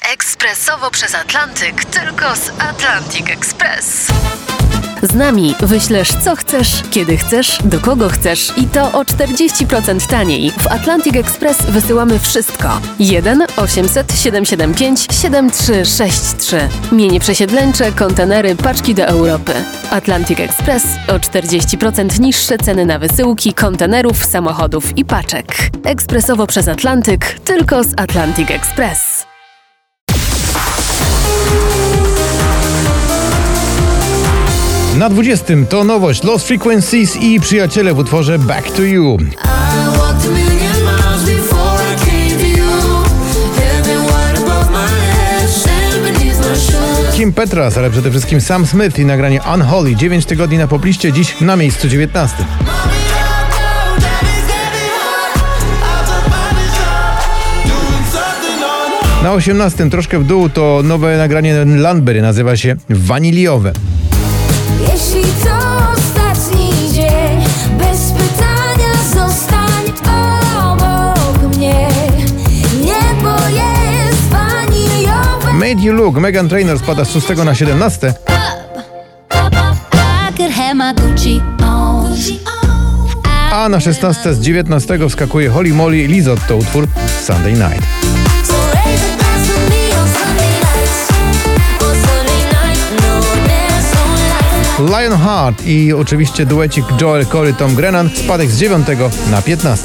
Ekspresowo przez Atlantyk, tylko z Atlantic Express. Z nami wyślesz co chcesz, kiedy chcesz, do kogo chcesz i to o 40% taniej. W Atlantic Express wysyłamy wszystko. 1-800-775-7363. Mienie przesiedleńcze, kontenery, paczki do Europy. Atlantic Express o 40% niższe ceny na wysyłki, kontenerów, samochodów i paczek. Ekspresowo przez Atlantyk, tylko z Atlantic Express. Na 20 to nowość Lost Frequencies i Przyjaciele w utworze Back to You. Kim Petras, ale przede wszystkim Sam Smith i nagranie Unholy. 9 tygodni na popliście, dziś na miejscu 19. Na 18 troszkę w dół to nowe nagranie Landberry, nazywa się Waniliowe. Jeśli to ostatni dzień, bez pytania zostań obok mnie. Niebo jest waniliowe. Made You Look, Meghan Trainor spada z 6 na 17. A na 16 z 19 wskakuje Holly Molly Lizot, to utwór Sunday Night. Lionheart i oczywiście duecik Joel Corey, Tom Grennan, spadek z 9 na 15.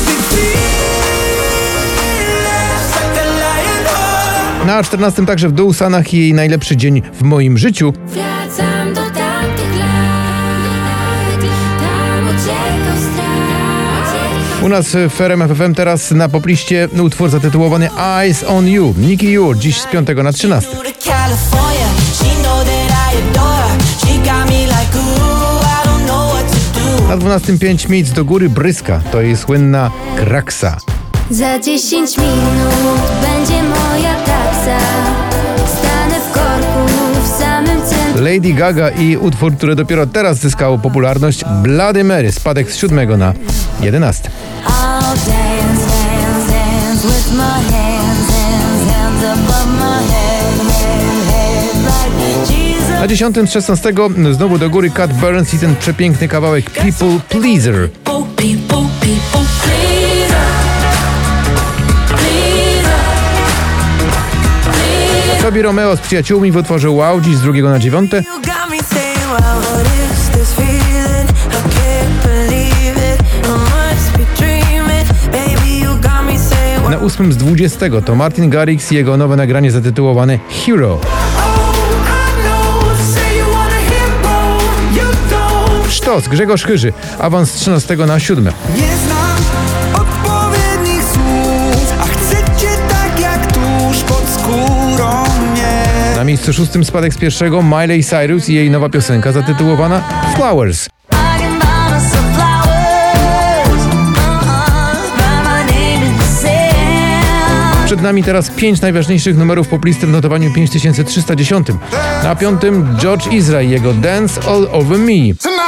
Na 14 także w dół Sanach i jej najlepszy dzień w moim życiu. Wracam do tamtych lat, tam uciekał strach. U nas w RMF FM teraz na popliście utwór zatytułowany Eyes on You, Nicky Jur, dziś z 5 na 13. Na 12 5 miejsc do góry Bryska, to jej słynna Kraksa. Za 10 minut będzie moja taksa. Stanę w korku w samym centrum. Lady Gaga i utwór, który dopiero teraz zyskał popularność, Bloody Mary, spadek z 7 na 11. I'll dance, dance, dance with my hands, hands, hands above my head, head, head, like Jesus. Na 10 z 16 znowu do góry Cat Burns i ten przepiękny kawałek People Pleaser. Tobi Romeo z przyjaciółmi w utworze Wow, dziś z 2 na 9. Na 8 z 20 to Martin Garrix i jego nowe nagranie zatytułowane Hero. Sztos, Grzegorz Chyży, awans z 13 na 7. Nie znam odpowiednich słów, a chcecie tak jak tuż pod skórą mnie. Na miejscu 6 spadek z 1 Miley Cyrus i jej nowa piosenka zatytułowana Flowers. Przed nami teraz 5 najważniejszych numerów poplisty w notowaniu 5310. Na 5 George Ezra i jego Dance All Over Me.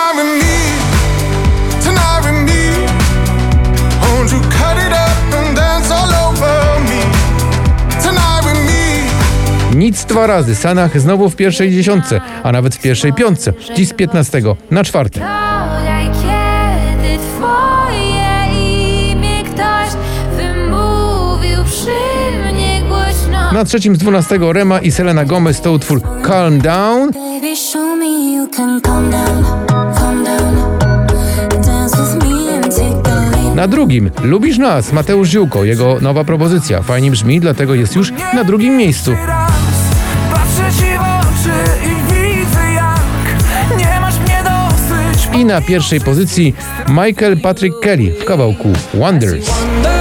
Nic 2 razy, Sanach znowu w pierwszej 10, a nawet w pierwszej 5. Dziś z 15 na 4. Podaj, kiedy twoje imię ktoś wymówił przy mnie głośno. Na 3 z 12 Rema i Selena Gomez to utwór Calm Down. Baby, show me you can calm down, calm down. Dance with me and take the lead. Na 2 Lubisz Nas, Mateusz Ziółko, jego nowa propozycja. Fajnie brzmi, dlatego jest już na 2 miejscu. Patrzę ci w oczy i widzę jak nie masz mnie dosyć. I na pierwszej pozycji Michael Patrick Kelly w kawałku Wonders.